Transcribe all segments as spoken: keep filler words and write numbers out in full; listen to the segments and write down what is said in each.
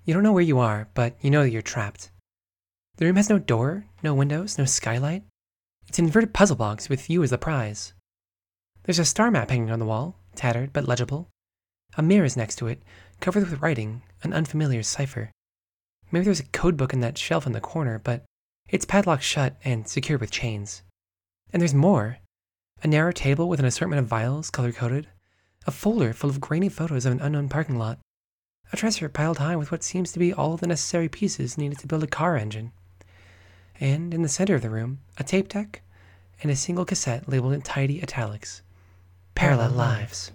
You don't know where you are, but you know that you're trapped. The room has no door, no windows, no skylight. It's an inverted puzzle box with you as the prize. There's a star map hanging on the wall, tattered but legible. A mirror is next to it, covered with writing, an unfamiliar cipher. Maybe there's a code book in that shelf in the corner, but it's padlocked shut and secured with chains. And there's more. A narrow table with an assortment of vials, color-coded. A folder full of grainy photos of an unknown parking lot. A dresser piled high with what seems to be all of the necessary pieces needed to build a car engine. And in the center of the room, a tape deck and a single cassette labeled in tidy italics. Parallel Lives.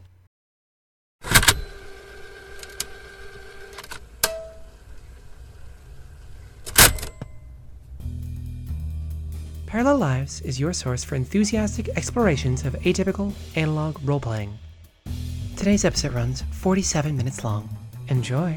Parallel Lives is your source for enthusiastic explorations of atypical analog role-playing. Today's episode runs forty-seven minutes long. Enjoy!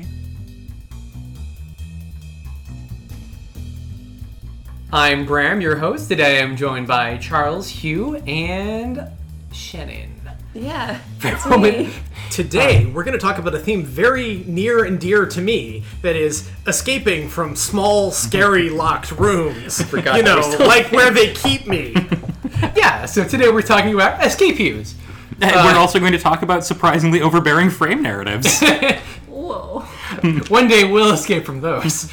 I'm Bram, your host. Today I'm joined by Charles, Hugh, and Shannon. Yeah, that's me. Today, we're going to talk about a theme very near and dear to me, that is escaping from small, scary, locked rooms. You know, like where they keep me. Yeah, so today we're talking about escape views. And uh, we're also going to talk about surprisingly overbearing frame narratives. Whoa. One day we'll escape from those.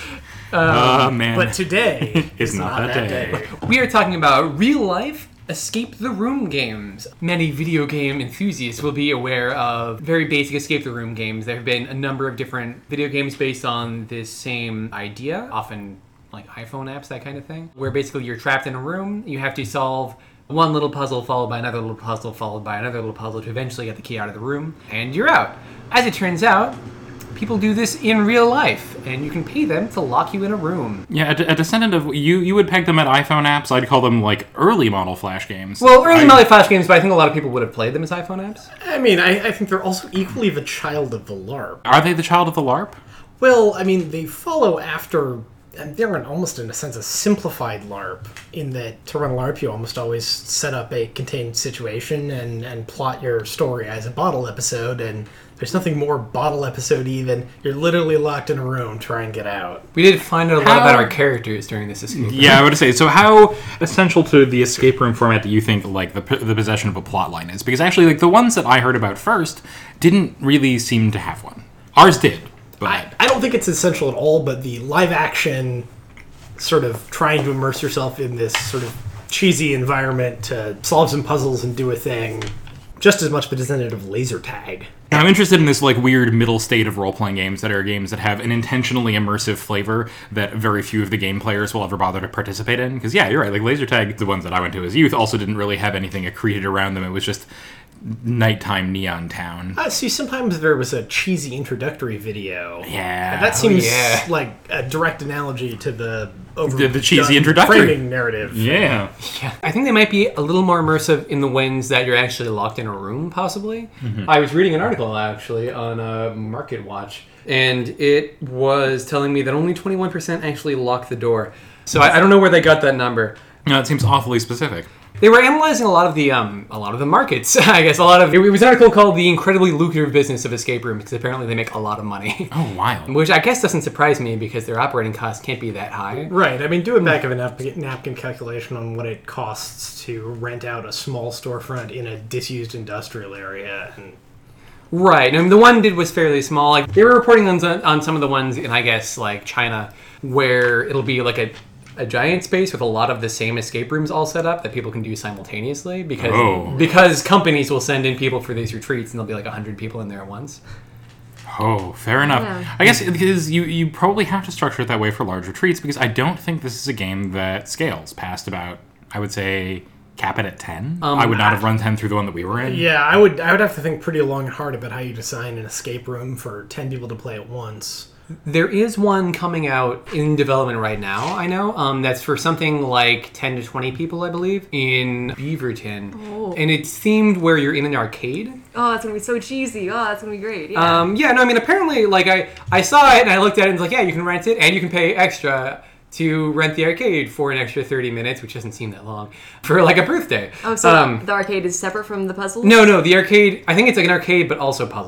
Oh, um, man. But today is not, not that day. day. We are talking about real-life escape the room games. Many video game enthusiasts will be aware of very basic escape the room games. There have been a number of different video games based on this same idea, often like iPhone apps, that kind of thing, where basically you're trapped in a room, you have to solve one little puzzle followed by another little puzzle followed by another little puzzle to eventually get the key out of the room, and you're out. As it turns out, people do this in real life, and you can pay them to lock you in a room. Yeah, a, a descendant of... You you would peg them at iPhone apps. I'd call them, like, early model Flash games. Well, early I, model Flash games, but I think a lot of people would have played them as iPhone apps. I mean, I, I think they're also equally the child of the LARP. Are they the child of the LARP? Well, I mean, they follow after... And they're in almost, in a sense, a simplified LARP, in that to run a LARP, you almost always set up a contained situation and, and plot your story as a bottle episode, and there's nothing more bottle episode-y than you're literally locked in a room trying to get out. We did find out a lot how... about our characters during this escape room. Yeah, I would say, so how essential to the escape room format do you think, like, the, the possession of a plot line is? Because actually, like, the ones that I heard about first didn't really seem to have one. Ours did. I, I don't think it's essential at all, but the live action sort of trying to immerse yourself in this sort of cheesy environment to solve some puzzles and do a thing, just as much representative of laser tag. I'm interested in this like weird middle state of role-playing games that are games that have an intentionally immersive flavor that very few of the game players will ever bother to participate in. Because yeah, you're right, like laser tag, the ones that I went to as youth, also didn't really have anything accreted around them. It was just nighttime neon town. Uh, see, sometimes there was a cheesy introductory video. Yeah. And that seems oh, yeah. like a direct analogy to the over the, the cheesy introductory framing narrative. Yeah. Yeah. I think they might be a little more immersive in the ones that you're actually locked in a room, possibly. Mm-hmm. I was reading an article, actually, on uh, Market Watch, and it was telling me that only twenty-one percent actually lock the door. So I, I don't know where they got that number. No, it seems awfully specific. They were analyzing a lot of the um, a lot of the markets. I guess a lot of it was an article called "The Incredibly Lucrative Business of Escape Rooms" because apparently they make a lot of money. Oh, wild! Which I guess doesn't surprise me because their operating costs can't be that high. Right. I mean, do a back of a napkin, napkin calculation on what it costs to rent out a small storefront in a disused industrial area. And... Right. And the one did was fairly small. Like they were reporting on on some of the ones in I guess like China where it'll be like a. a giant space with a lot of the same escape rooms all set up that people can do simultaneously because oh. because companies will send in people for these retreats and there'll be like one hundred people in there at once. Oh, fair enough. Yeah. I guess because you, you probably have to structure it that way for large retreats because I don't think this is a game that scales past about, I would say, cap it at ten. Um, I would not have run ten through the one that we were in. Yeah, I would I would have to think pretty long and hard about how you design an escape room for ten people to play at once. There is one coming out in development right now, I know. Um, that's for something like ten to twenty people, I believe, in Beaverton. Oh. And it's themed where you're in an arcade. Oh, that's going to be so cheesy. Oh, that's going to be great. Yeah. Um, yeah, no, I mean, apparently, like, I, I saw it and I looked at it and was like, yeah, you can rent it and you can pay extra to rent the arcade for an extra thirty minutes, which doesn't seem that long, for like a birthday. Oh, so um, the arcade is separate from the puzzles? No, no, the arcade, I think it's like an arcade, but also puzzles.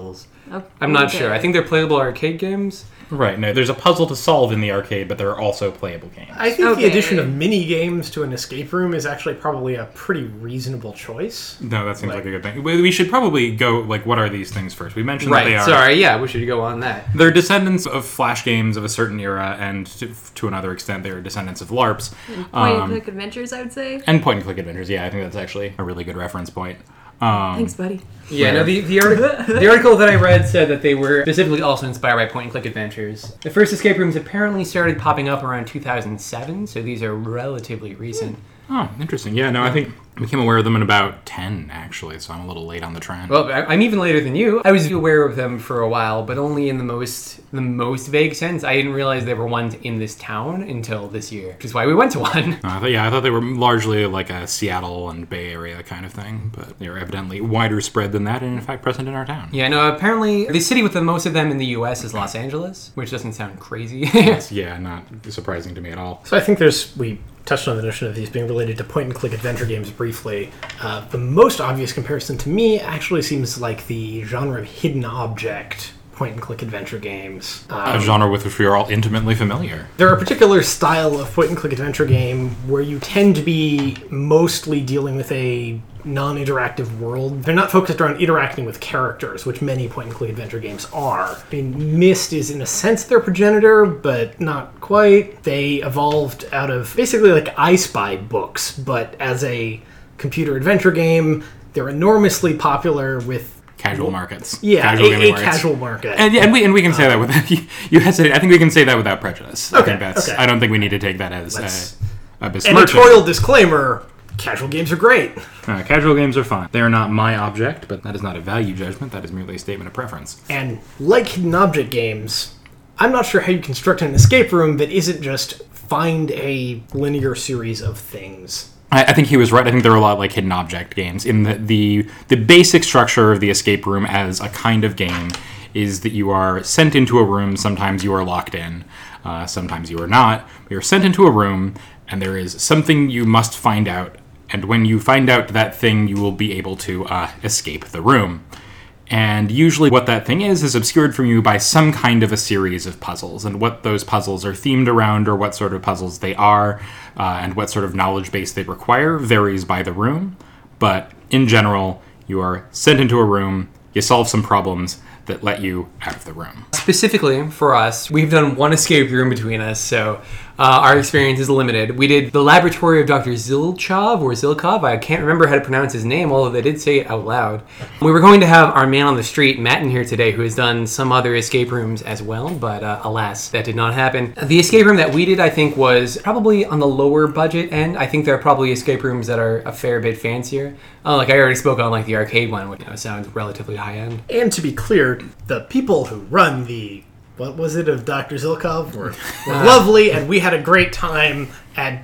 Oh, I'm not okay. sure. I think they're playable arcade games. Right. No, there's a puzzle to solve in the arcade, but there are also playable games. I think Okay. the addition of mini games to an escape room is actually probably a pretty reasonable choice. No, that seems Like- like a good thing. We we should probably go, like, what are these things first? We mentioned that they Right. are... Sorry. Yeah, we should go on that. They're descendants of Flash games of a certain era, and to, to another extent, they're descendants of LARPs. Point Um, and click adventures, I would say. and point-and-click adventures. Yeah, I think that's actually a really good reference point. Um, Thanks, buddy. Yeah, no, Where- the, the, article, the article that I read said that they were specifically also inspired by point-and-click adventures. The first escape rooms apparently started popping up around two thousand seven, so these are relatively recent. Oh, interesting. Yeah, no, I think I became aware of them in about ten, actually, so I'm a little late on the trend. Well, I- I'm even later than you. I was aware of them for a while, but only in the most the most vague sense. I didn't realize there were ones in this town until this year, which is why we went to one. Uh, I thought, yeah, I thought they were largely like a Seattle and Bay Area kind of thing, but they are evidently wider spread than that, and in fact present in our town. Yeah, no, apparently the city with the most of them in the U S is Los Angeles, which doesn't sound crazy. Yeah, not surprising to me at all. So I think there's we touched on the notion of these being related to point and click adventure games briefly. Uh, the most obvious comparison to me actually seems like the genre of hidden object point and click adventure games. A Um, genre with which we are all intimately familiar. They're a particular style of point and click adventure game where you tend to be mostly dealing with a non-interactive world. They're not focused around interacting with characters, which many point and click adventure games are. I mean, Myst is in a sense their progenitor, but not quite. They evolved out of basically like I Spy books, but as a computer adventure game. They're enormously popular with Casual markets. yeah, casual a, gaming a markets. casual market. And, and we and we can say that with you, you hesitate. I think we can say that without prejudice. I Okay, think that's. okay. I don't think we need to take that as Let's- a, a besmirching. Editorial disclaimer: casual games are great. Uh, casual games are fine. They are not my object, but that is not a value judgment. That is merely a statement of preference. And like hidden object games, I'm not sure how you construct an escape room that isn't just find a linear series of things. I, I think he was right. I think there are a lot like hidden object games. In the, the the basic structure of the escape room as a kind of game is that you are sent into a room. Sometimes you are locked in. Uh, sometimes you are not. You're sent into a room, and there is something you must find out. And when you find out that thing, you will be able to uh, escape the room. And usually what that thing is is obscured from you by some kind of a series of puzzles. And what those puzzles are themed around or what sort of puzzles they are uh, and what sort of knowledge base they require varies by the room. But in general, you are sent into a room, you solve some problems that let you out of the room. Specifically for us, we've done one escape room between us, so uh, our experience is limited. We did the laboratory of Doctor Zilchov or Zilkov. I can't remember how to pronounce his name, although they did say it out loud. We were going to have our man on the street, Matt, in here today, who has done some other escape rooms as well, but uh, alas, that did not happen. The escape room that we did, I think, was probably on the lower budget end. I think there are probably escape rooms that are a fair bit fancier. Uh, like I already spoke on, like the arcade one, which you know, sounds relatively high end. And to be clear, the people who run the what was it of Doctor Zilkov were, were lovely, and we had a great time. And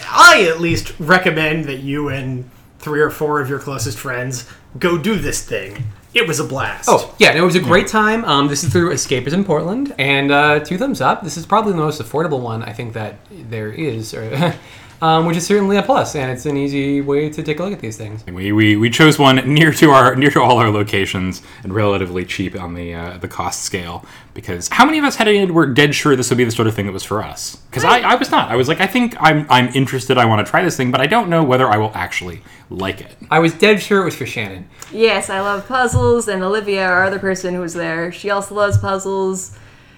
I at least recommend that you and three or four of your closest friends go do this thing. It was a blast. Oh, yeah, no, it was a great time. Um, this is through Escapism Portland, and uh, two thumbs up. This is probably the most affordable one I think that there is, or, um, which is certainly a plus, and it's an easy way to take a look at these things. We, we, we chose one near to our near to all our locations and relatively cheap on the uh, the cost scale because how many of us had it were dead sure this would be the sort of thing that was for us? Because I, I was not. I was like, I think I'm I'm interested. I want to try this thing, but I don't know whether I will actually like it. I was dead sure it was for Shannon. Yes, I love puzzles, and Olivia, our other person who was there, she also loves puzzles.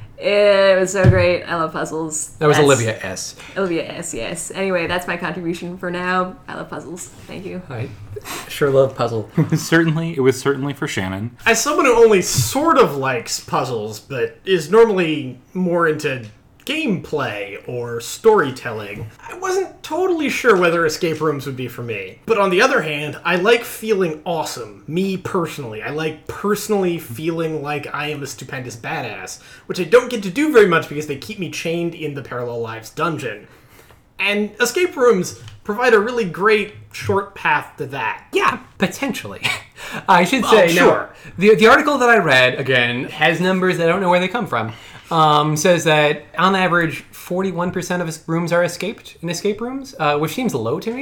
It was so great. I love puzzles. That was That's- Olivia S. Olivia S, yes. Anyway, that's my contribution for now. I love puzzles. Thank you. I sure love puzzle. certainly, it was certainly for Shannon. As someone who only sort of likes puzzles, but is normally more into gameplay or storytelling, I wasn't totally sure whether escape rooms would be for me. But on the other hand, I like feeling awesome. Me personally. I like personally feeling like I am a stupendous badass, which I don't get to do very much because they keep me chained in the Parallel Lives dungeon. And escape rooms provide a really great short path to that. Yeah, potentially. I should say, Oh, sure. no, the, the article that I read, again, has numbers that I don't know where they come from. Um, says that on average, forty-one percent of rooms are escaped in escape rooms, uh, which seems low to me.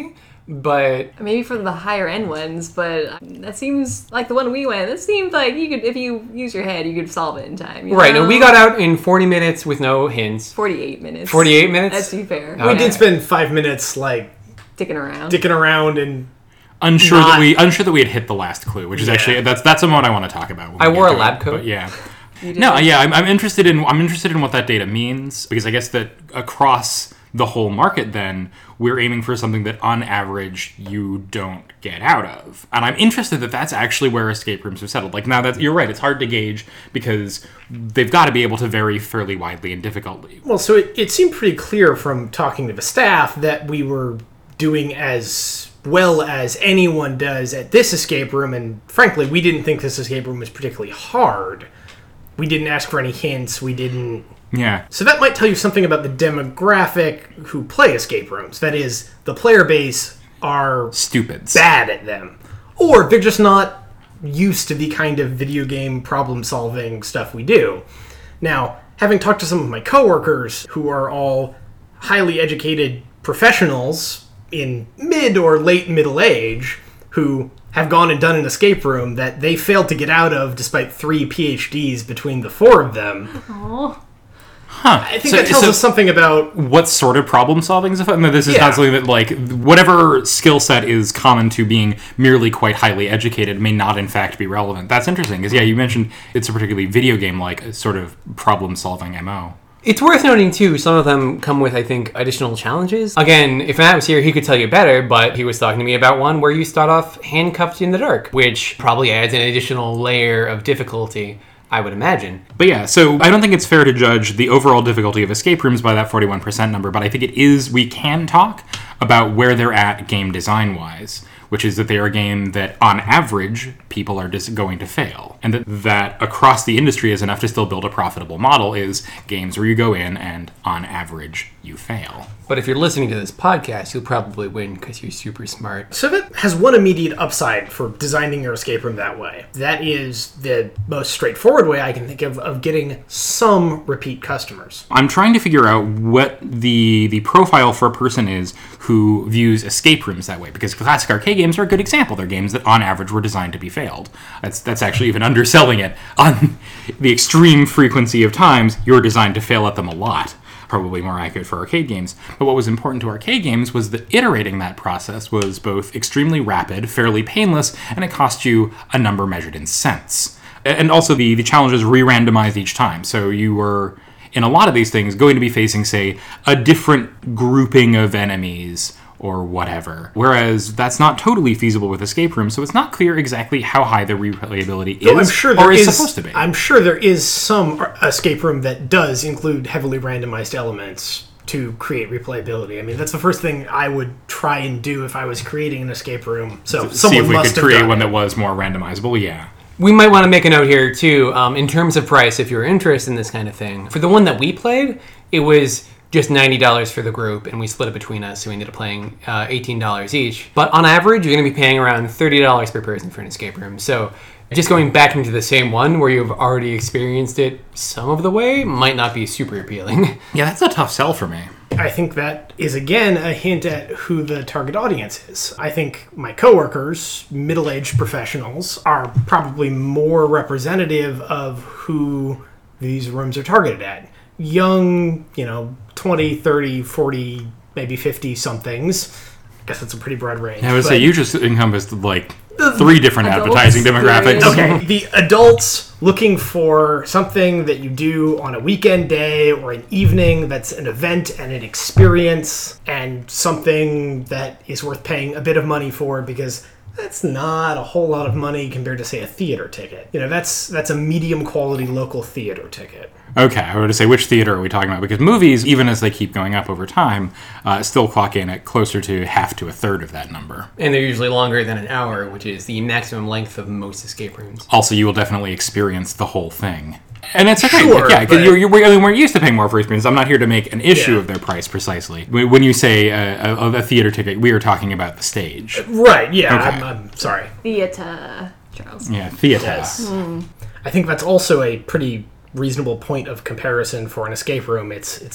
But Maybe for the higher end ones, but that seems like the one we went. That seemed like you could, if you use your head, you could solve it in time. You right, know? no, we got out in forty minutes with no hints. forty-eight minutes. forty-eight minutes? That's too fair. Oh, We Okay. did spend five minutes like Dicking around. dicking around and Unsure Not- that we unsure that we had hit the last clue, which is Yeah. actually that's that's a moment I want to talk about. when I we wore get a to lab it, coat. but yeah. You did. No, yeah, I'm, I'm interested in I'm interested in what that data means because I guess that across the whole market, then we're aiming for something that on average you don't get out of, and I'm interested that that's actually where escape rooms have settled. Like now that you're right, it's hard to gauge because they've got to be able to vary fairly widely and difficultly. well, so it, it seemed pretty clear from talking to the staff that we were doing as well as anyone does at this escape room, and frankly, we didn't think this escape room was particularly hard. We didn't ask for any hints. We didn't. Yeah, So that might tell you something about the demographic who play escape rooms. That is, the player base are stupids. bad at them, or they're just not used to the kind of video game problem-solving stuff we do. Now, having talked to some of my coworkers who are all highly educated professionals in mid or late middle age who have gone and done an escape room that they failed to get out of despite three P H Ds between the four of them. Aw. Huh. I think that tells us something about what sort of problem solving is effective. No, this is Yeah. not something that, like, whatever skill set is common to being merely quite highly educated may not, in fact, be relevant. That's interesting, because, yeah, you mentioned it's a particularly video game-like sort of problem solving M O. It's worth noting, too, some of them come with, I think, additional challenges. Again, if Matt was here, he could tell you better, but he was talking to me about one where you start off handcuffed in the dark, which probably adds an additional layer of difficulty, I would imagine. But yeah, so I don't think it's fair to judge the overall difficulty of escape rooms by that forty-one percent number, but I think it is, we can talk about where they're at game design-wise, which is that they are a game that, on average, people are just going to fail. And that, that across the industry is enough to still build a profitable model is games where you go in and, on average, you fail. But if you're listening to this podcast, you'll probably win because you're super smart. So that has one immediate upside for designing your escape room that way. That is the most straightforward way I can think of of getting some repeat customers. I'm trying to figure out what the the profile for a person is who views escape rooms that way, because classic arcade games are a good example. They're games that, on average, were designed to be failed. That's that's actually even underselling it. On the extreme frequency of times, you're designed to fail at them a lot. Probably more accurate for arcade games. But what was important to arcade games was that iterating that process was both extremely rapid, fairly painless, and it cost you a number measured in cents. And also the, the challenges re-randomized each time. So you were, in a lot of these things, going to be facing, say, a different grouping of enemies or whatever. Whereas that's not totally feasible with escape rooms, so it's not clear exactly how high the replayability is, Though I'm sure there or is, is supposed to be. I'm sure there is some escape room that does include heavily randomized elements to create replayability. I mean, that's the first thing I would try and do if I was creating an escape room. So See someone if we must could have create done one it. that was more randomizable, yeah. We might want to make a note here, too, um, in terms of price, if you're interested in this kind of thing. For the one that we played, it was just ninety dollars for the group, and we split it between us, so we ended up playing uh, eighteen dollars each. But on average, you're going to be paying around thirty dollars per person for an escape room. So just going back into the same one where you've already experienced it some of the way might not be super appealing. Yeah, that's a tough sell for me. I think that is, again, a hint at who the target audience is. I think my coworkers, middle-aged professionals, are probably more representative of who these rooms are targeted at. Young, you know, twenty, thirty, forty, maybe fifty-somethings. I guess that's a pretty broad range. I would but- say you just encompassed, like, three different Adults, advertising demographics. yeah. Okay, the adults looking for something that you do on a weekend day or an evening that's an event and an experience and something that is worth paying a bit of money for because that's not a whole lot of money compared to, say, a theater ticket. You know, that's that's a medium quality local theater ticket. Okay, I would say which theater are we talking about? Because movies, even as they keep going up over time, uh, still clock in at closer to half to a third of that number. And they're usually longer than an hour, which is the maximum length of most escape rooms. Also, you will definitely experience the whole thing. And it's okay, Sure, yeah, because but- you're, you're, I mean, we're used to paying more for experience. I'm not here to make an issue Yeah. of their price precisely. When when you say a, a, a theater ticket, we are talking about the stage. Right, yeah, Okay. I'm, I'm sorry. Theater, Charles. Yeah, theater. Yes. I think that's also a pretty reasonable point of comparison for an escape room. It's it's like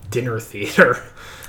dinner theater.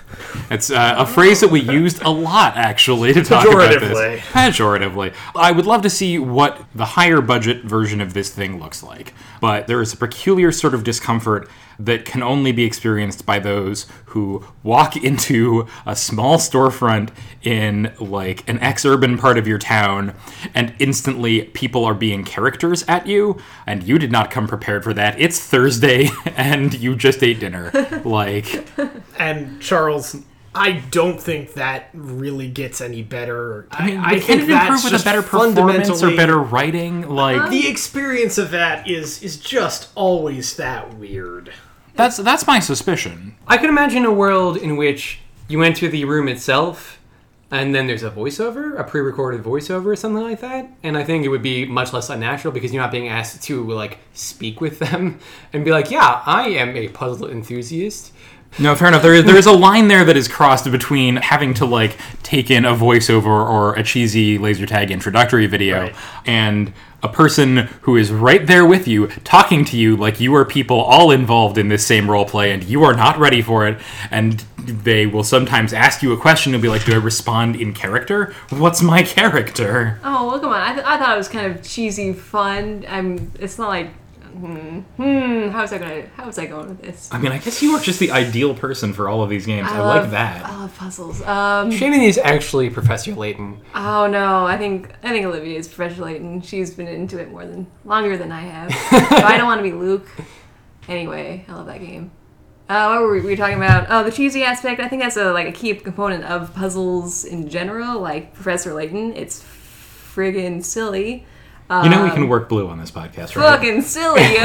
It's uh, a phrase that we used a lot, actually, to talk about this. Pejoratively. I would love to see what the higher budget version of this thing looks like. But there is a peculiar sort of discomfort that can only be experienced by those who walk into a small storefront in, like, an ex-urban part of your town, and instantly people are being characters at you, and you did not come prepared for that. It's Thursday, and you just ate dinner. Like... And, Charles... I don't think that really gets any better. I mean, I, I can think it that's improve with just a better performance or fundamentally- better writing? Like The experience of that is is just always that weird. that's that's my suspicion. I can imagine a world in which you enter the room itself, and then there's a voiceover, a pre-recorded voiceover or something like that. And I think it would be much less unnatural because you're not being asked to, like, speak with them and be like, yeah, I am a puzzle enthusiast. No, fair enough. There is, there is a line there that is crossed between having to, like, take in a voiceover or a cheesy laser tag introductory video Right. and a person who is right there with you, talking to you like you are people all involved in this same roleplay and you are not ready for it, and they will sometimes ask you a question and be like, do I respond in character? What's my character? Oh, well, come on. I, th- I thought it was kind of cheesy fun. I'm. It's not like. Hmm. Hmm. How's that gonna? How's that going with this? I mean, I guess you are just the ideal person for all of these games. I, love, like that. I love puzzles. Um. Shaming is actually Professor Layton. Oh no. I think I think Olivia is Professor Layton. She's been into it more than longer than I have. So I don't want to be Luke. Anyway, I love that game. Uh, what were we, we were talking about? Oh, the cheesy aspect. I think that's a like a key component of puzzles in general. Like Professor Layton, it's friggin' silly. You know we can work blue on this podcast, right? Fucking silly, yo.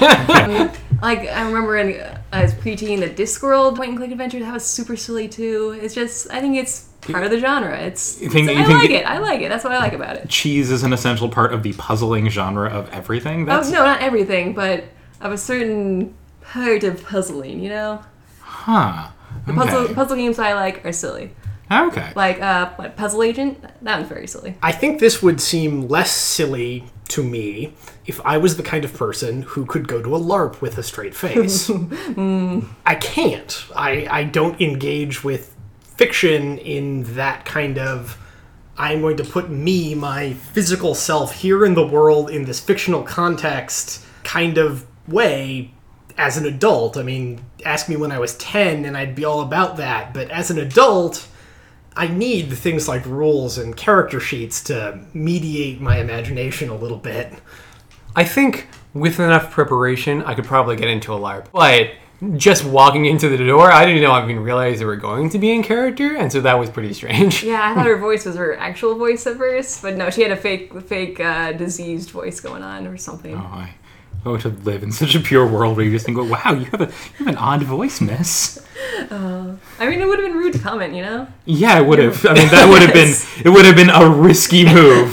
um, like I remember in uh, as preteen, the Discworld point and click adventure, that was super silly too. It's just I think it's part of the genre. It's, You think- it's- you I think like it- it. I like it. That's what I like about it. Cheese is an essential part of the puzzling genre of everything. Oh That's no, not everything, but of a certain part of puzzling. You know, huh. the puzzle Okay. puzzle games I like are silly. Okay. Like uh, what, Puzzle Agent. That one's very silly. I think this would seem less silly to me if I was the kind of person who could go to a LARP with a straight face. I can't. I, I don't engage with fiction in that kind of, I'm going to put me, my physical self, here in the world in this fictional context kind of way as an adult. I mean, ask me when I was ten and I'd be all about that, but as an adult, I need things like rules and character sheets to mediate my imagination a little bit. I think with enough preparation, I could probably get into a LARP. But just walking into the door, I didn't know I even realize they were going to be in character, and so that was pretty strange. Yeah, I thought her voice was her actual voice at first, but no, she had a fake, fake uh, diseased voice going on or something. Oh, I oh, to live in such a pure world where you just think, oh, wow, you have a you have an odd voice, miss. Uh, I mean, it would have been rude to comment, you know. Yeah, it would have. I mean, that would have been it would have been a risky move.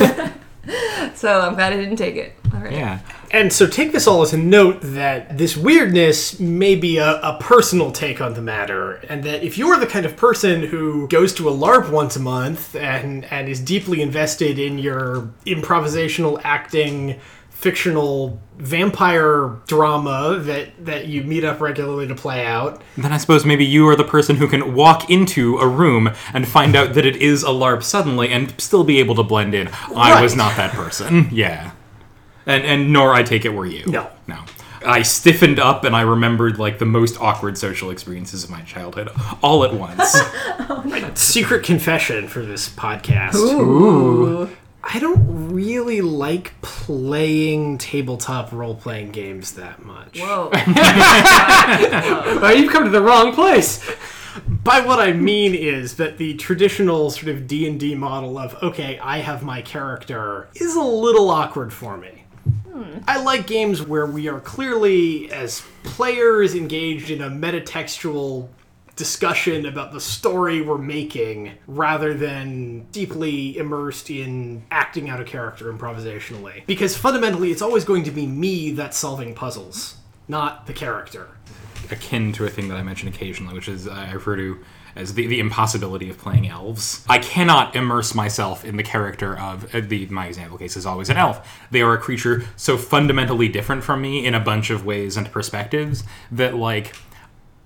So I'm glad I didn't take it. All right. Yeah. And so take this all as a note that this weirdness may be a, a personal take on the matter, and that if you're the kind of person who goes to a LARP once a month and, and is deeply invested in your improvisational acting, fictional vampire drama that, that you meet up regularly to play out. Then I suppose maybe you are the person who can walk into a room and find out that it is a LARP suddenly and still be able to blend in. I was Right. not that person. Yeah. And and nor I take it were you. No. No. I stiffened up and I remembered like the most awkward social experiences of my childhood all at once. Secret confession for this podcast. Ooh. I don't really like playing tabletop role-playing games that much. Whoa. Oh, you've come to the wrong place. By what I mean is that the traditional sort of D and D model of, okay, I have my character, is a little awkward for me. I like games where we are clearly, as players, engaged in a metatextual discussion about the story we're making, rather than deeply immersed in acting out a character improvisationally. Because fundamentally, it's always going to be me that's solving puzzles, not the character. Akin to a thing that I mention occasionally, which is I refer to as the, the impossibility of playing elves. I cannot immerse myself in the character of, uh, the my example case is always an elf. They are a creature so fundamentally different from me in a bunch of ways and perspectives that, like,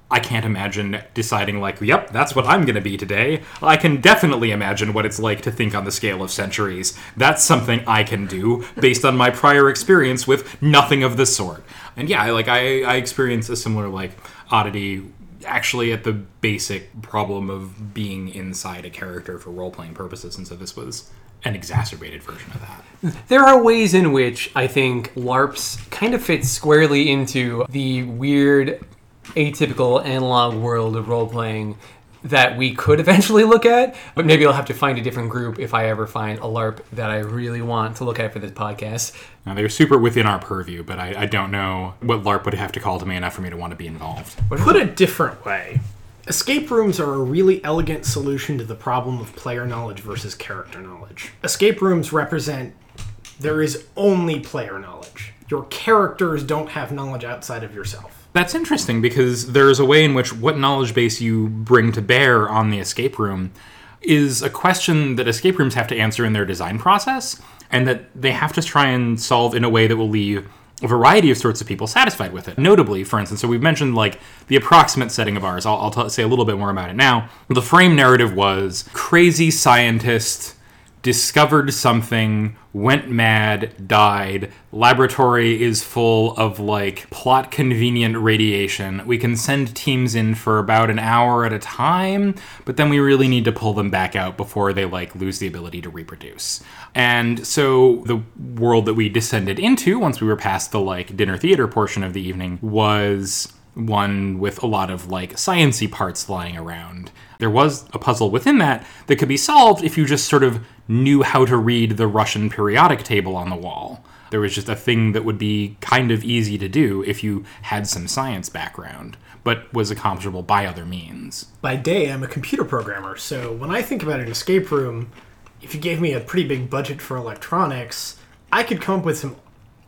I can't imagine deciding, like, yep, that's what I'm going to be today. I can definitely imagine what it's like to think on the scale of centuries. That's something I can do based on my prior experience with nothing of the sort. And yeah, like, I, I experienced a similar, like, oddity actually at the basic problem of being inside a character for role-playing purposes, and so this was an exacerbated version of that. There are ways in which I think LARPs kind of fit squarely into the weird, atypical analog world of role-playing that we could eventually look at, but maybe I'll have to find a different group if I ever find a LARP that I really want to look at for this podcast. Now, they're super within our purview, but I, I don't know what LARP would have to call to me enough for me to want to be involved. Put a different way, escape rooms are a really elegant solution to the problem of player knowledge versus character knowledge. Escape rooms represent there is only player knowledge. Your characters don't have knowledge outside of yourself. That's interesting, because there's a way in which what knowledge base you bring to bear on the escape room is a question that escape rooms have to answer in their design process, and that they have to try and solve in a way that will leave a variety of sorts of people satisfied with it. Notably, for instance, so we've mentioned, like, the approximate setting of ours. I'll, I'll t- say a little bit more about it now. The frame narrative was crazy scientist discovered something, went mad, died. Laboratory is full of, like, plot convenient radiation. We can send teams in for about an hour at a time, but then we really need to pull them back out before they, like, lose the ability to reproduce. And so the world that we descended into once we were past the, like, dinner theater portion of the evening was one with a lot of, like, science-y parts lying around. There was a puzzle within that that could be solved if you just sort of knew how to read the Russian periodic table on the wall. There was just a thing that would be kind of easy to do if you had some science background, but was accomplishable by other means. By day, I'm a computer programmer, so when I think about an escape room, if you gave me a pretty big budget for electronics, I could come up with some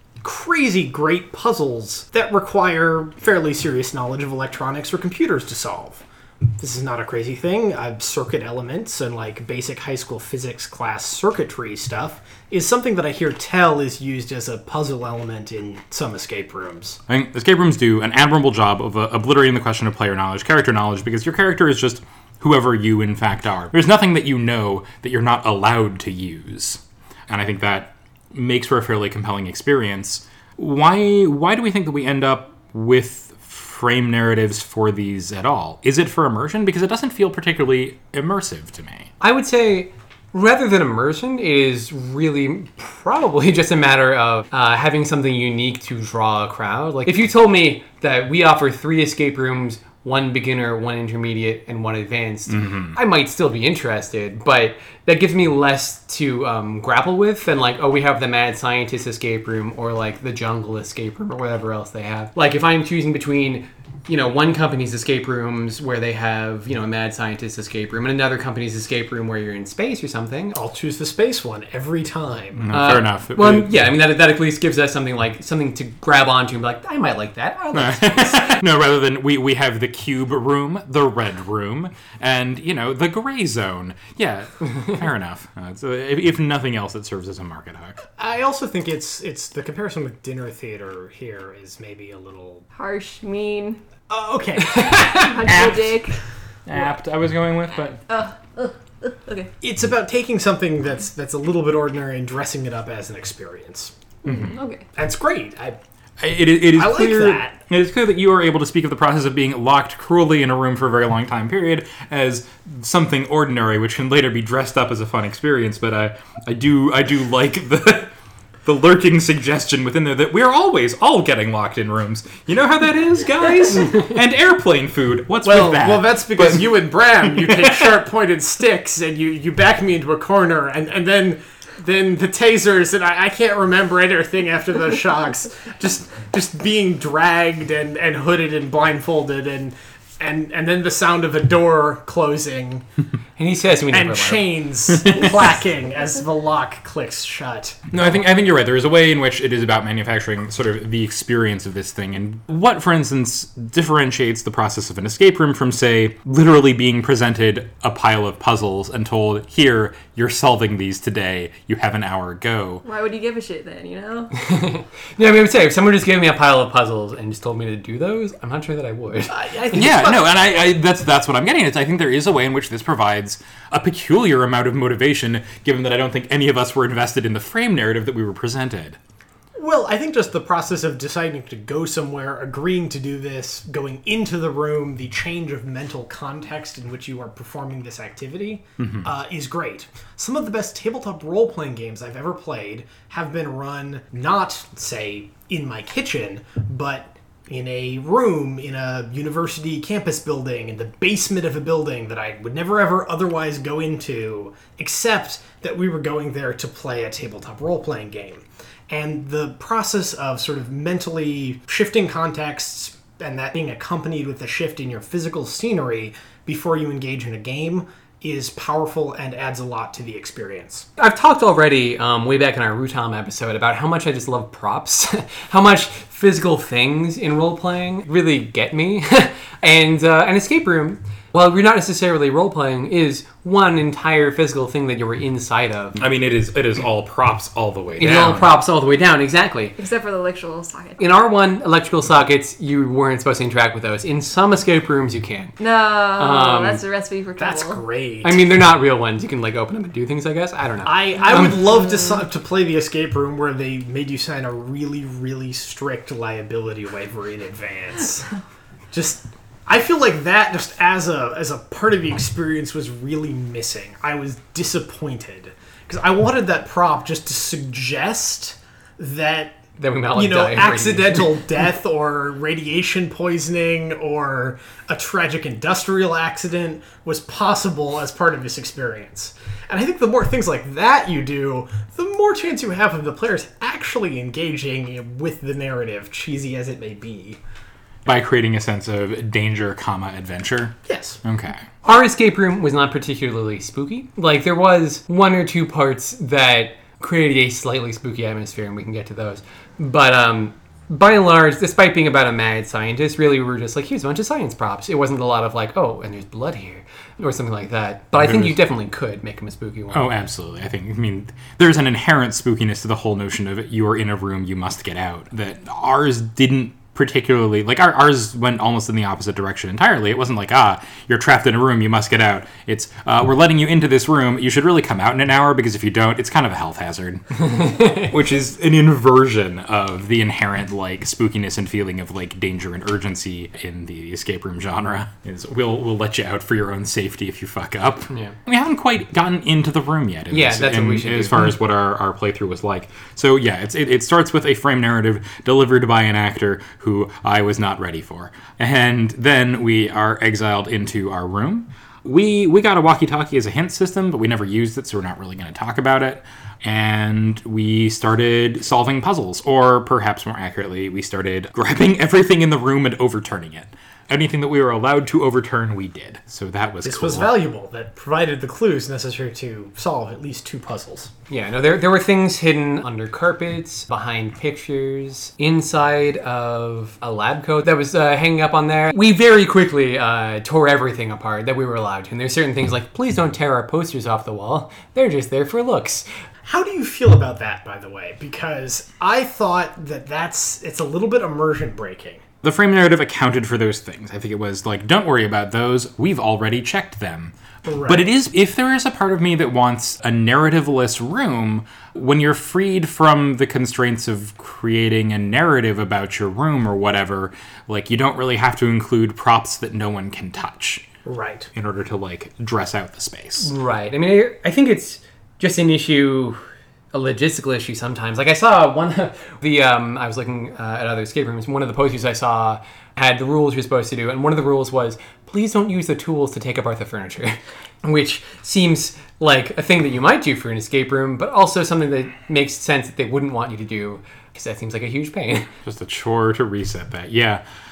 crazy great puzzles that require fairly serious knowledge of electronics or computers to solve. This is not a crazy thing. Uh, circuit elements and, like, basic high school physics class circuitry stuff is something that I hear tell is used as a puzzle element in some escape rooms. I think escape rooms do an admirable job of uh, obliterating the question of player knowledge, character knowledge, because your character is just whoever you in fact are. There's nothing that you know that you're not allowed to use. And I think that makes for a fairly compelling experience. Why why do we think that we end up with frame narratives for these at all? Is it for immersion? Because it doesn't feel particularly immersive to me. I would say, rather than immersion, it is really probably just a matter of uh, having something unique to draw a crowd. Like, if you told me that we offer three escape rooms, one beginner, one intermediate, and one advanced, mm-hmm. I might still be interested, but that gives me less to um, grapple with than, like, oh, we have the mad scientist escape room, or, like, the jungle escape room, or whatever else they have. Like, if I'm choosing between, you know, one company's escape rooms where they have, you know, a mad scientist escape room, and another company's escape room where you're in space or something, I'll choose the space one every time. No, uh, fair enough. It, well, it, yeah, I mean, that, that at least gives us something, like, something to grab onto and be like, I might like that. I like space. No, rather than we, we have the cube room, the red room, and, you know, the gray zone. Yeah, fair enough. Uh, so if, if nothing else, it serves as a market hook. I also think it's it's the comparison with dinner theater here is maybe a little Harsh, mean, uh, okay. punch your dick. Apt, I was going with, but Uh, uh, uh, okay. It's about taking something that's that's a little bit ordinary and dressing it up as an experience. Mm-hmm. Okay. That's great. I It, it, it is I like clear, that. It is clear that you are able to speak of the process of being locked cruelly in a room for a very long time period as something ordinary, which can later be dressed up as a fun experience. But I, I do, I do like the the lurking suggestion within there that we're always all getting locked in rooms. You know how that is, guys? And airplane food. What's well, with that? well, that's because you and Bram, you take sharp pointed sticks and you, you back me into a corner, and, and then then the tasers, and I, I can't remember anything after those shocks. Just just being dragged and, and hooded and blindfolded, and and and then the sound of a door closing. And he says we never and LARP. chains clacking as the lock clicks shut. No, I think I think you're right. There is a way in which it is about manufacturing sort of the experience of this thing, and what, for instance, differentiates the process of an escape room from, say, literally being presented a pile of puzzles and told, "Here, you're solving these today. You have an hour. Go." Why would you give a shit then, you know? Yeah, I mean, I would say if someone just gave me a pile of puzzles and just told me to do those, I'm not sure that I would. I, I think Yeah, it's no, and I, I that's that's what I'm getting at. I think there is a way in which this provides a peculiar amount of motivation, given that I don't think any of us were invested in the frame narrative that we were presented. Well, I think just the process of deciding to go somewhere, agreeing to do this, going into the room, the change of mental context in which you are performing this activity mm-hmm. uh, is great. Some of the best tabletop role-playing games I've ever played have been run not, say, in my kitchen, but in a room in a university campus building, in the basement of a building that I would never ever otherwise go into, except that we were going there to play a tabletop role-playing game. And the process of sort of mentally shifting contexts and that being accompanied with a shift in your physical scenery before you engage in a game is powerful and adds a lot to the experience. I've talked already um, way back in our Rutom episode about how much I just love props, how much physical things in role-playing really get me. and uh, an escape room, while you're not necessarily role-playing, is one entire physical thing that you were inside of. I mean, it is it is all props all the way It's all props all the way down, exactly. Except for the electrical socket. In R one, electrical sockets, you weren't supposed to interact with those. In some escape rooms, you can. No, Um, that's a recipe for trouble. That's great. I mean, they're not real ones. You can, like, open them and do things, I guess. I don't know. I, I would love to si- to play the escape room where they made you sign a really, really strict liability waiver in advance. Just... I feel like that, just as a as a part of the experience, was really missing. I was disappointed because I wanted that prop just to suggest that That we might, like, you know die of accidental death or radiation poisoning or a tragic industrial accident was possible as part of this experience. And I think the more things like that you do, the more chance you have of the players actually engaging with the narrative, cheesy as it may be. By creating a sense of danger, comma, adventure? Yes. Okay. Our escape room was not particularly spooky. Like, there was one or two parts that created a slightly spooky atmosphere, and we can get to those. But, um, by and large, despite being about a mad scientist, really we were just like, here's a bunch of science props. It wasn't a lot of like, oh, and there's blood here, or something like that. But I think you definitely could make them a spooky one. Oh, absolutely. I think, I mean, there's an inherent spookiness to the whole notion of you're in a room, you must get out, that ours didn't particularly, like, our, ours went almost in the opposite direction entirely. It wasn't like, ah, you're trapped in a room, you must get out. It's, uh, we're letting you into this room, you should really come out in an hour, because if you don't, it's kind of a health hazard. Which is an inversion of the inherent, like, spookiness and feeling of, like, danger and urgency in the escape room genre. Is we'll we'll let you out for your own safety if you fuck up. Yeah. We haven't quite gotten into the room yet. in Yeah, this, that's what in- we should as do. far as what our, our playthrough was like. So yeah, it's, it, it starts with a frame narrative delivered by an actor who I was not ready for. And then we are exiled into our room. We we got a walkie-talkie as a hint system, but we never used it, so we're not really going to talk about it. And we started solving puzzles, or perhaps more accurately, we started grabbing everything in the room and overturning it. Anything that we were allowed to overturn, we did. So that was This cool. was valuable. That provided the clues necessary to solve at least two puzzles. Yeah, no, there there were things hidden under carpets, behind pictures, inside of a lab coat that was uh, hanging up on there. We very quickly uh, tore everything apart that we were allowed to. And there's certain things like, please don't tear our posters off the wall. They're just there for looks. How do you feel about that, by the way? Because I thought that that's it's a little bit immersion breaking. The frame narrative accounted for those things. I think it was like, don't worry about those. We've already checked them. Right. But it is, if there is a part of me that wants a narrative-less room, when you're freed from the constraints of creating a narrative about your room or whatever, like, you don't really have to include props that no one can touch Right. in order to, like, dress out the space. Right. I mean, I, I think it's just an issue, a logistical issue sometimes. Like I saw one of the, um, I was looking uh, at other escape rooms, one of the posters I saw had the rules you're supposed to do, and one of the rules was, please don't use the tools to take apart the furniture, which seems like a thing that you might do for an escape room, but also something that makes sense that they wouldn't want you to do, because that seems like a huge pain. Just a chore to reset that. Yeah.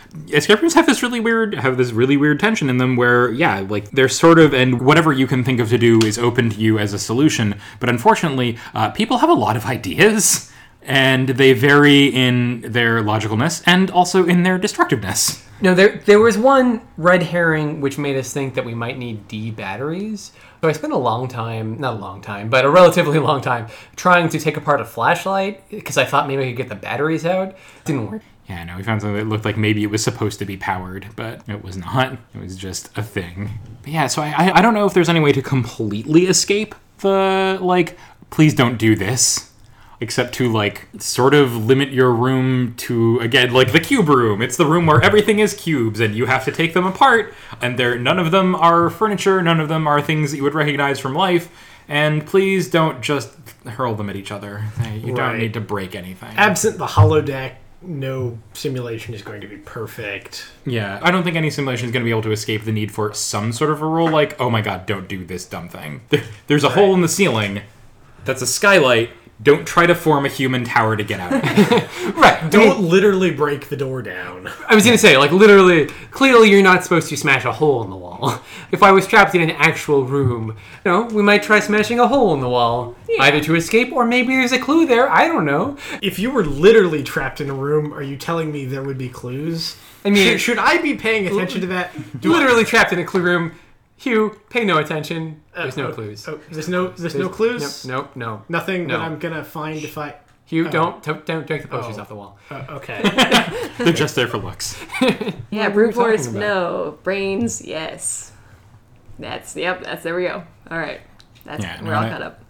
escape rooms have this really weird, have this really weird tension in them where, yeah, like they're sort of, and whatever you can think of to do is open to you as a solution. But unfortunately, uh, people have a lot of ideas, and they vary in their logicalness and also in their destructiveness. No, there there was one red herring which made us think that we might need D batteries. So I spent a long time, not a long time, but a relatively long time, trying to take apart a flashlight because I thought maybe I could get the batteries out. Didn't work. Yeah, no, we found something that looked like maybe it was supposed to be powered, but it was not. It was just a thing. But yeah, so I, I I don't know if there's any way to completely escape the, like, please don't do this. Except to, like, sort of limit your room to, again, like the cube room. It's the room where everything is cubes, and you have to take them apart, and they're, none of them are furniture, none of them are things that you would recognize from life, and please don't just hurl them at each other. You don't Right. need to break anything. Absent the holodeck, no simulation is going to be perfect. Yeah, I don't think any simulation is going to be able to escape the need for some sort of a rule, like, oh my god, don't do this dumb thing. There, there's a Right. hole in the ceiling that's a skylight. Don't try to form a human tower to get out. Right. Don't literally break the door down. I was going to say, like, literally, clearly you're not supposed to smash a hole in the wall. If I was trapped in an actual room, you know, we might try smashing a hole in the wall. Yeah. Either to escape, or maybe there's a clue there. I don't know. If you were literally trapped in a room, are you telling me there would be clues? I mean- should, should I be paying attention to that? Do I- Literally trapped in a clue room. Hugh, pay no attention. There's no oh, clues. Oh, there's no, there's, no clues. No, no, no. Nothing No. that I'm gonna find if I. Hugh, Oh. don't, don't don't take the posters Oh. off the wall. Uh, okay. They're just there for looks. Yeah, What were we brute force, talking no. Brains, yes. That's, yep, that's, there we go. All right. That's, Yeah, we're no, all I- caught up.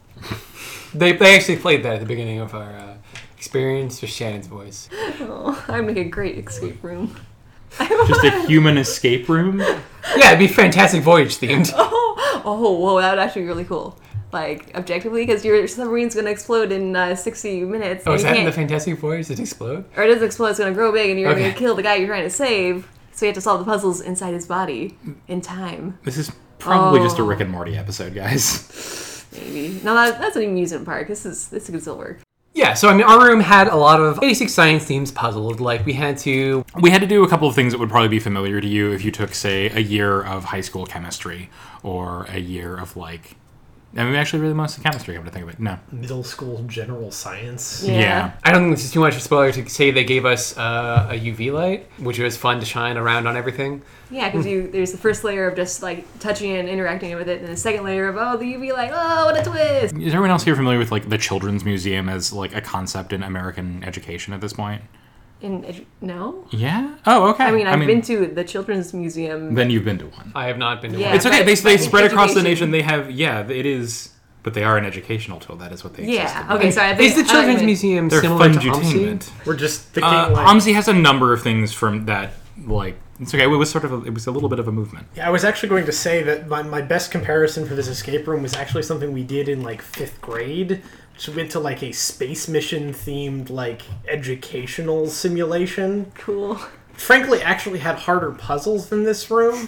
They they actually played that at the beginning of our uh, experience with Shannon's voice. Oh, I'd make a great escape room. Just a human escape room. Yeah, it'd be Fantastic Voyage themed. Oh, oh, whoa, that would actually be really cool. Like, objectively, because your submarine's going to explode in uh, sixty minutes. Oh, and is you that in the can't- Fantastic Voyage? Does it explode? Or it doesn't explode, it's going to grow big, and you're Okay. going to kill the guy you're trying to save. So you have to solve the puzzles inside his body in time. This is probably Oh. just a Rick and Morty episode, guys. Maybe. No, that, that's an amusement park. This is this could still work. Yeah, so I mean, our room had a lot of basic science themes puzzled. Like, we had to... We had to do a couple of things that would probably be familiar to you if you took, say, a year of high school chemistry or a year of, like... I mean, actually, really most of chemistry, I'm going to think of it. No. Middle school general science. Yeah. Yeah. I don't think this is too much of a spoiler to say they gave us uh, a U V light, which was fun to shine around on everything. Yeah, because you there's the first layer of just like touching it and interacting with it, and the second layer of oh the U V light, oh what a twist. Is everyone else here familiar with, like, the Children's Museum as, like, a concept in American education at this point? In edu- no, Yeah? Oh, okay. I mean I've been to the Children's Museum. Then you've been to one. I have not been to Yeah. one. It's okay. but- They, they but spread across the education- nation. They have, yeah, it is... But they are an educational tool. That is what they exist Yeah. to be. Okay. Sorry. I think, Is the I thought Children's you meant- Museum They're similar to O M S I? fun-dutainment. We're just thinking Uh, like. O M S I has a number of things from that, like... It's okay. It was sort of a, it was a little bit of a movement. Yeah, I was actually going to say that my, my best comparison for this escape room was actually something we did in like fifth grade, which went to like a space mission themed like educational simulation. Cool. Frankly, actually had harder puzzles than this room.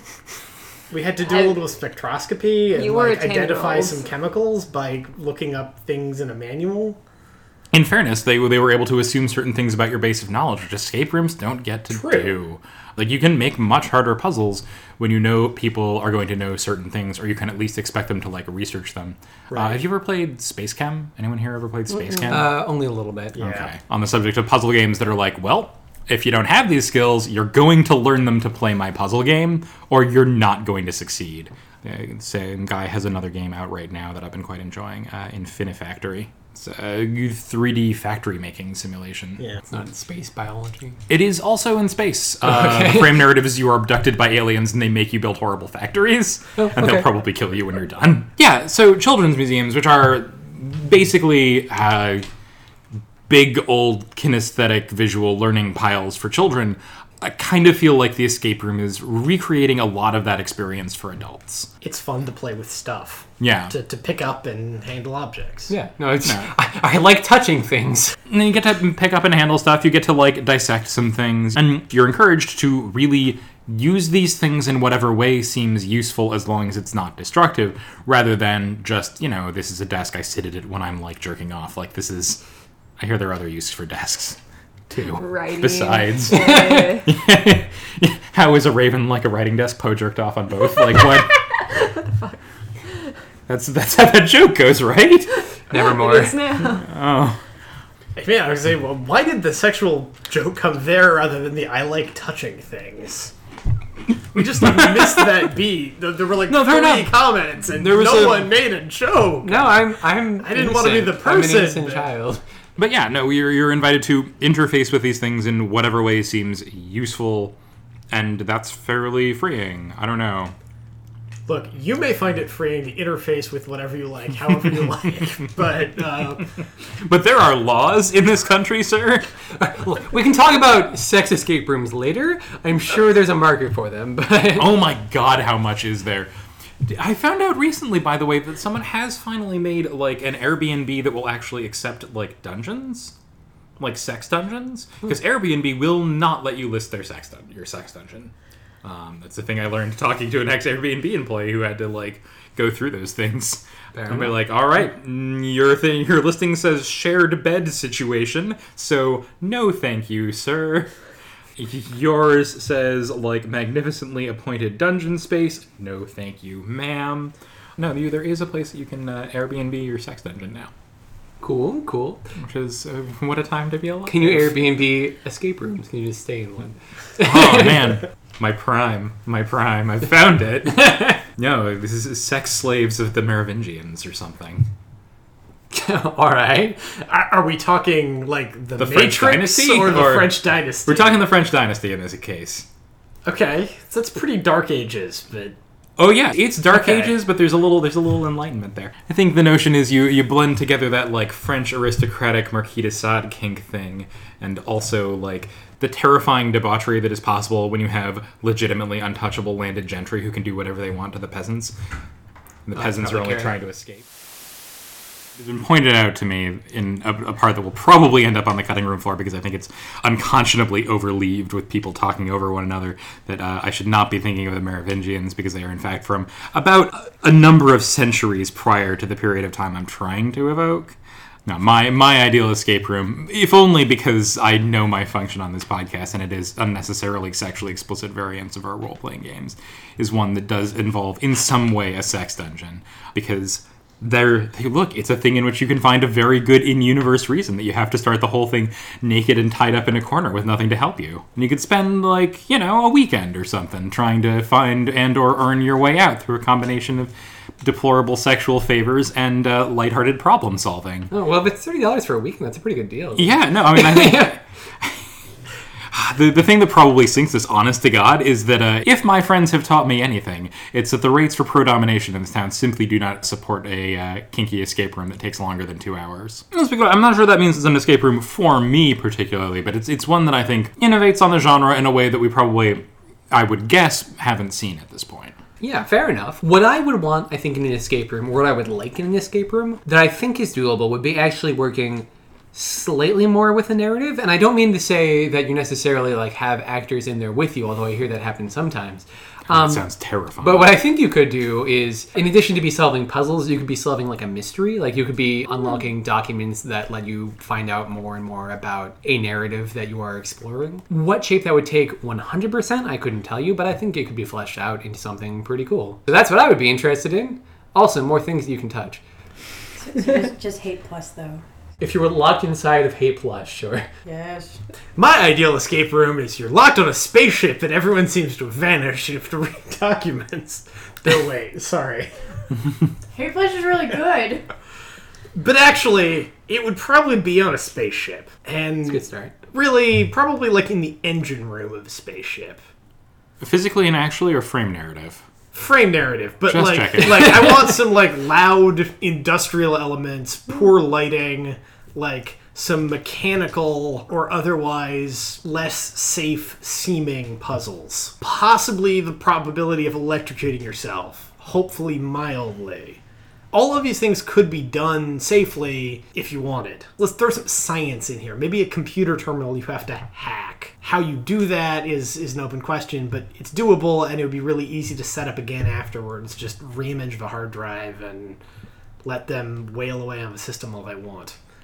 We had to do a I- little spectroscopy and You were like a identify ten-year-old. some chemicals by looking up things in a manual. In fairness, they they were able to assume certain things about your base of knowledge, which escape rooms don't get to True. do. Like, you can make much harder puzzles when you know people are going to know certain things, or you can at least expect them to, like, research them. Uh, Right. have you ever played Space Chem? Anyone here ever played Space Chem? Uh, only a little bit. Yeah. Okay. On the subject of puzzle games that are like, well, if you don't have these skills, you're going to learn them to play my puzzle game, or you're not going to succeed. The same guy has another game out right now that I've been quite enjoying, uh, Infinifactory. It's a three D factory making simulation. Yeah. It's not space biology. It is also in space. Uh, The frame narrative is you are abducted by aliens and they make you build horrible factories, and okay. they'll probably kill you when you're done. Yeah, so children's museums, which are basically uh, big old kinesthetic visual learning piles for children, I kind of feel like the escape room is recreating a lot of that experience for adults. It's fun to play with stuff. Yeah. To, to pick up and handle objects. Yeah, no, it's. I, I like touching things. And then you get to pick up and handle stuff. You get to, like, dissect some things. And you're encouraged to really use these things in whatever way seems useful as long as it's not destructive, rather than just, you know, this is a desk, I sit at it when I'm, like, jerking off. Like, this is... I hear there are other uses for desks. too. Writing. Besides, Yeah. how is a raven like a writing desk? Poe jerked off on both. Like what? What the fuck? That's that's how that joke goes, right? Nevermore. It is now. Oh. Yeah, I was saying, well, why did the sexual joke come there rather than the I like touching things? We just missed that beat. There there were like No, fair three enough. comments, and There was no a- one made a joke. No, I'm. I'm. I didn't want to be the innocent. I'm an person, innocent but- child. But yeah, no, you're you're invited to interface with these things in whatever way seems useful, and that's fairly freeing. I don't know. Look, you may find it freeing to interface with whatever you like, however you like, but uh, But there are laws in this country, sir. Look, we can talk about sex escape rooms later. I'm sure there's a market for them, but Oh my god, how much is there? I found out recently, by the way, that someone has finally made like an Airbnb that will actually accept like dungeons, like sex dungeons, because Airbnb will not let you list their sex dun- your sex dungeon. Um, that's the thing I learned talking to an ex Airbnb employee who had to like go through those things. Fair And be enough. like, all right, mm, your thing, your listing says shared bed situation, so no, thank you, sir. Yours says like magnificently appointed dungeon space. No, thank you, ma'am. No, you, there is a place that you can uh, Airbnb your sex dungeon now, cool, cool. which is uh, what a time to be alive. Can you Airbnb escape rooms? Can you just stay in one? Oh man, my prime, my prime. I found it. No, this is sex slaves of the Merovingians or something. All right. are, are we talking like the, The French Matrix Dynasty, or the or- French Dynasty? We're talking the French dynasty in this case. Okay, so that's pretty Dark Ages, but Oh yeah, it's Dark Okay. Ages, but there's a little there's a little enlightenment there. I think the notion is you you blend together that like French aristocratic Marquis de Sade kink thing, and also like the terrifying debauchery that is possible when you have legitimately untouchable landed gentry who can do whatever they want to the peasants. And the peasants are probably only care. trying to escape. It's been pointed out to me in a, a part that will probably end up on the cutting room floor because I think it's unconscionably overleaved with people talking over one another that uh, I should not be thinking of the Merovingians because they are in fact from about a number of centuries prior to the period of time I'm trying to evoke. Now, my, my ideal escape room, if only because I know my function on this podcast and it is unnecessarily sexually explicit variants of our role-playing games, is one that does involve in some way a sex dungeon. Because there, hey, look, it's a thing in which you can find a very good in-universe reason that you have to start the whole thing naked and tied up in a corner with nothing to help you. And you could spend, like, you know, a weekend or something trying to find and or earn your way out through a combination of deplorable sexual favors and uh, lighthearted problem solving. Oh, well, if it's thirty dollars for a weekend, that's a pretty good deal. Yeah, no, I mean, I think the the thing that probably sinks this, honest to God, is that uh, if my friends have taught me anything, it's that the rates for pro domination in this town simply do not support a uh, kinky escape room that takes longer than two hours. Let's be clear, I'm not sure that means it's an escape room for me particularly, but it's it's one that I think innovates on the genre in a way that we probably, I would guess, haven't seen at this point. Yeah, fair enough. What I would want, I think, in an escape room, or what I would like in an escape room, that I think is doable, would be actually working slightly more with a narrative. And I don't mean to say that you necessarily like have actors in there with you, although I hear that happen sometimes. Um, That sounds terrifying. But what I think you could do is, in addition to be solving puzzles, you could be solving like a mystery. Like you could be unlocking documents that let you find out more and more about a narrative that you are exploring. What shape that would take one hundred percent, I couldn't tell you, but I think it could be fleshed out into something pretty cool. So that's what I would be interested in. Also, more things that you can touch. just, just hate plus though. If you were locked inside of Hate Plus, sure. Yes. my ideal escape room is you're locked on a spaceship and everyone seems to have vanished. You have to read documents. No, wait, sorry. Hate plus is really good. But actually, it would probably be on a spaceship. And Good start. really, probably like in the engine room of a spaceship. Physically and actually, or frame narrative? Frame narrative, but Just like, checking. like I want some like loud industrial elements, poor lighting, like some mechanical or otherwise less safe seeming puzzles. Possibly the probability of electrocuting yourself, hopefully mildly. All of these things could be done safely if you wanted. Let's throw some science in here. Maybe a computer terminal you have to hack. How you do that is, is an open question, but it's doable and it would be really easy to set up again afterwards. Just reimage the hard drive and let them wail away on the system all they want.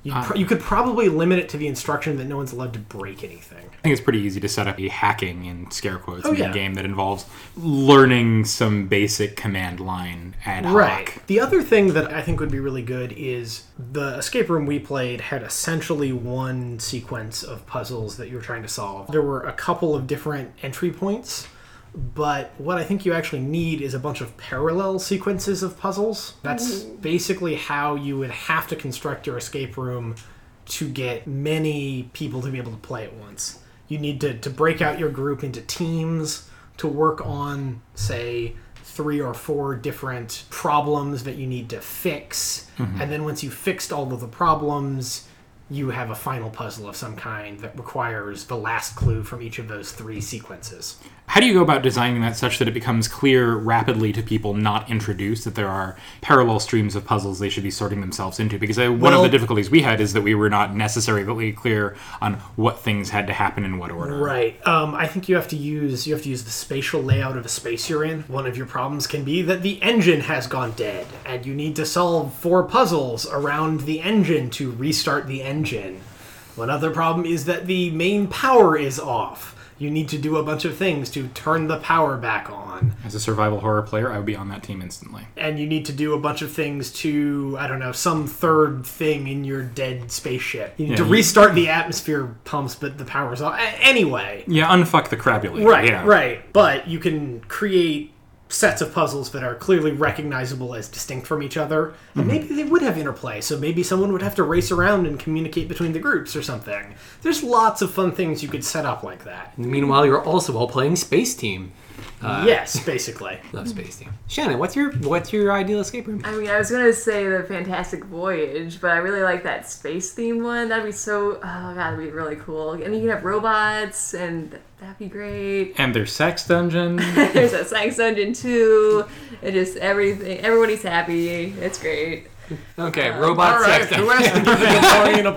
You Uh, pr- you could probably limit it to the instruction that no one's allowed to break anything. I think it's pretty easy to set up a hacking in scare quotes Oh, in yeah. a game that involves learning some basic command line ad hoc. Right. The other thing that I think would be really good is the escape room we played had essentially one sequence of puzzles that you were trying to solve. There were a couple of different entry points, but what I think you actually need is a bunch of parallel sequences of puzzles. That's basically how you would have to construct your escape room to get many people to be able to play at once. You need to, to break out your group into teams to work on, say, three or four different problems that you need to fix. Mm-hmm. And then once you've fixed all of the problems, you have a final puzzle of some kind that requires the last clue from each of those three sequences. How do you go about designing that such that it becomes clear rapidly to people not introduced that there are parallel streams of puzzles they should be sorting themselves into? Because uh, one Well- of the difficulties we had is that we were not necessarily clear on what things had to happen in what order. Right. Um, I think you have to use you have to use the spatial layout of a space you're in. One of your problems can be that the engine has gone dead, and you need to solve four puzzles around the engine to restart the engine. One other problem is that the main power is off. You need to do a bunch of things to turn the power back on. As a survival horror player, I would be on that team instantly. And you need to do a bunch of things to, I don't know, some third thing in your dead spaceship. You need Yeah, to you- restart the atmosphere pumps, but the power's off. A- Anyway. Yeah, unfuck the crabulator. Right, yeah. right. But you can create sets of puzzles that are clearly recognizable as distinct from each other. And maybe they would have interplay, so maybe someone would have to race around and communicate between the groups or something. There's lots of fun things you could set up like that. Meanwhile, you're also all playing Space Team. Uh, yes, basically. Love Space Team. Shannon, what's your what's your ideal escape room? I mean, I was gonna say the Fantastic Voyage, but I really like that space themed one. That'd be so, oh god, that'd be really cool. And you can have robots, and that'd be great. And their sex dungeon. There's a sex dungeon too. It just everything. Everybody's happy. It's great. Okay, robot sex. who has to give the DeLorean a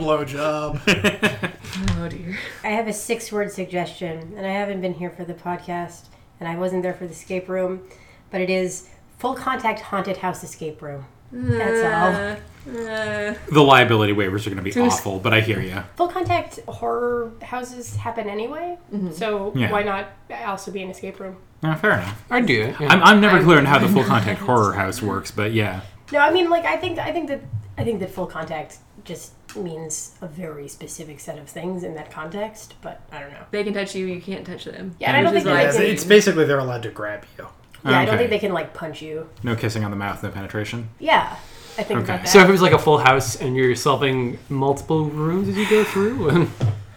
blowjob? Oh dear. I have a six-word suggestion, and I haven't been here for the podcast, and I wasn't there for the escape room, but it is full contact haunted house escape room. That's all. Uh, The liability waivers are going to be Too s- awful, but I hear you. Full contact horror houses happen anyway, so Yeah. why not also be an escape room? No, fair enough. I'd do it. Yeah. I'm, I'm never clear on how the full contact horror house works, but yeah. No, I mean, like I think I think that I think that full contact just means a very specific set of things in that context, but I don't know. they can touch you. You can't touch them. Yeah, and I don't Which think is they like- can. It's basically they're allowed to grab you. Yeah, I don't Okay. think they can like punch you. No kissing on the mouth, no penetration. Yeah, I think Okay. about that. So if it was like a full house and you're solving multiple rooms as you go through,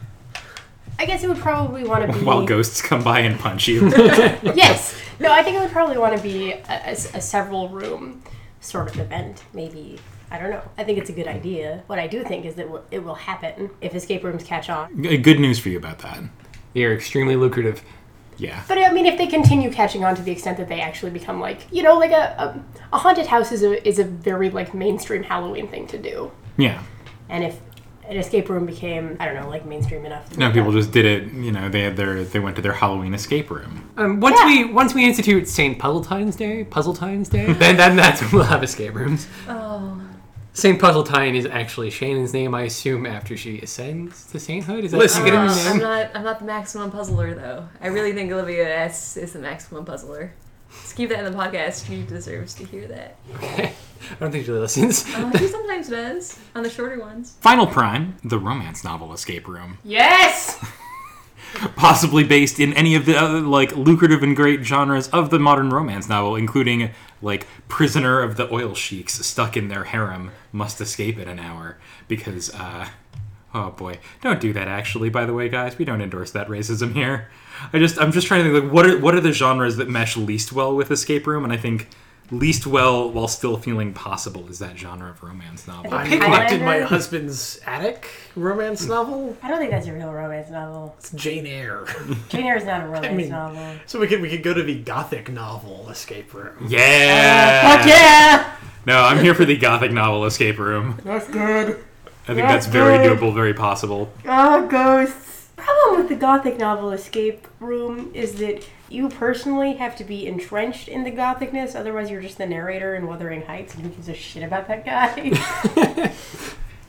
I guess it would probably want to be While ghosts come by and punch you. Yes. No, I think it would probably want to be a, a, a several room sort of event. Maybe. I don't know. I think it's a good idea. What I do think is that will- it will happen if escape rooms catch on. G- Good news for you about that. they're extremely lucrative. Yeah. But I mean, if they continue catching on to the extent that they actually become like, you know, like a a, a haunted house is a is a very like mainstream Halloween thing to do. Yeah. And if an escape room became, I don't know, like mainstream enough. to No, do people that. just did it. You know, they had their they went to their Halloween escape room. Um, once Yeah. we once we institute Saint Puzzletine's Day, Puzzletine's Day, then then that's when we'll have escape rooms. Oh. Saint Puzzletine is actually Shannon's name, I assume, after she ascends to sainthood. Is that Listen, you get Uh, her I'm name? not. I'm not the maximum puzzler though. I really think Olivia S is the maximum puzzler. Just keep that in the podcast. She deserves to hear that. I don't think she listens. Uh, she sometimes does on the shorter ones. Final Prime, the romance novel escape room, Yes! possibly based in any of the other, like lucrative and great genres of the modern romance novel, including like prisoner of the oil sheiks stuck in their harem must escape in an hour because uh oh boy, don't do that actually, by the way, guys. We don't endorse that racism here. I just I'm just trying to think like what are what are the genres that mesh least well with escape room, and I think least well while still feeling possible is that genre of romance novel. I Picnic. collected my husband's attic romance novel. I don't think that's a real romance novel. It's Jane Eyre. Jane Eyre is not a romance mean- novel. So we could we could go to the gothic novel escape room. Yeah. Fuck yeah! No, I'm here for the gothic novel escape room. That's good. I think that's very good. doable, very possible. Oh, ghosts. Problem with the gothic novel escape room is that you personally have to be entrenched in the gothicness, otherwise you're just the narrator in Wuthering Heights, and who gives a shit about that guy?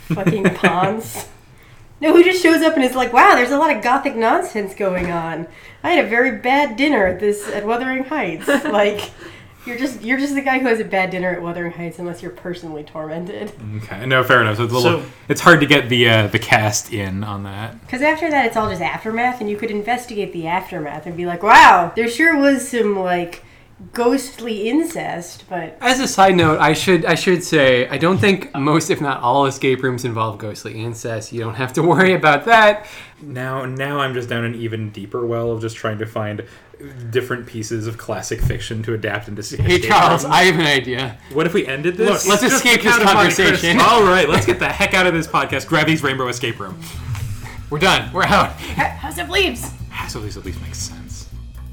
Fucking Pons. No, who just shows up and is like, wow, there's a lot of gothic nonsense going on. I had a very bad dinner at this at Wuthering Heights. Like, you're just you're just the guy who has a bad dinner at Wuthering Heights unless you're personally tormented. Okay, no, fair enough. So it's a little. So- it's hard to get the uh, the cast in on that. Because after that, it's all just aftermath, and you could investigate the aftermath and be like, wow, there sure was some, like, ghostly incest, but... As a side note, I should I should say I don't think most, if not all, escape rooms involve ghostly incest. You don't have to worry about that. Now, now I'm just down an even deeper well of just trying to find different pieces of classic fiction to adapt into. Hey Charles, I have an idea. What if we ended this? Look, let's Just escape get this out of Monte conversation. Cristo. All right, let's get the heck out of this podcast. Grab these Rainbow Escape Room. We're done. We're out. House of Leaves! So these at least makes sense.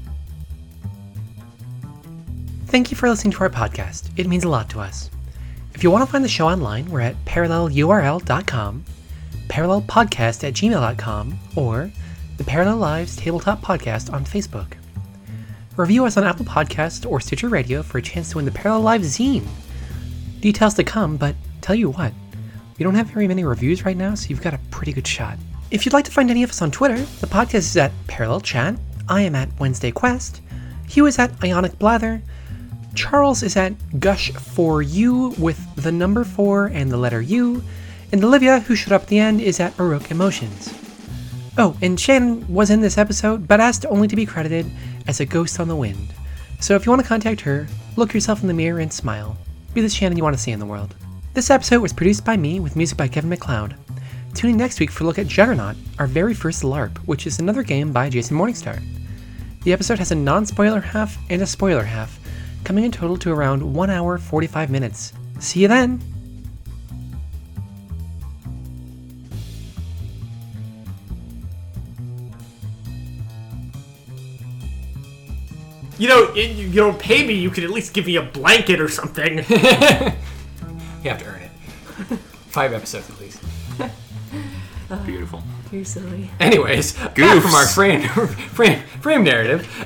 Thank you for listening to our podcast. It means a lot to us. If you want to find the show online, we're at parallel U R L dot com, parallelpodcast at gmail dot com, or the Parallel Lives Tabletop Podcast on Facebook. Review us on Apple Podcasts or Stitcher Radio for a chance to win the Parallel Lives zine. Details to come, but tell you what, we don't have very many reviews right now, so you've got a pretty good shot. If you'd like to find any of us on Twitter, the podcast is at Parallel Chat, I am at Wednesday Quest, Hugh is at Ionic Blather, Charles is at Gush for You with the number four and the letter U, and Olivia, who showed up at the end, is at Baroque Emotions. Oh, and Shannon was in this episode, but asked only to be credited as a ghost on the wind. So if you want to contact her, look yourself in the mirror and smile. Be the Shannon you want to see in the world. This episode was produced by me with music by Kevin MacLeod. Tune in next week for a look at Juggernaut, our very first LARP, which is another game by Jason Morningstar. The episode has a non-spoiler half and a spoiler half, coming in total to around one hour forty-five minutes. See you then! You know, you, you don't pay me, you could at least give me a blanket or something. You have to earn it. Five episodes at least. Beautiful. You're silly. Anyways, back Goofs. from our frame, frame, frame narrative.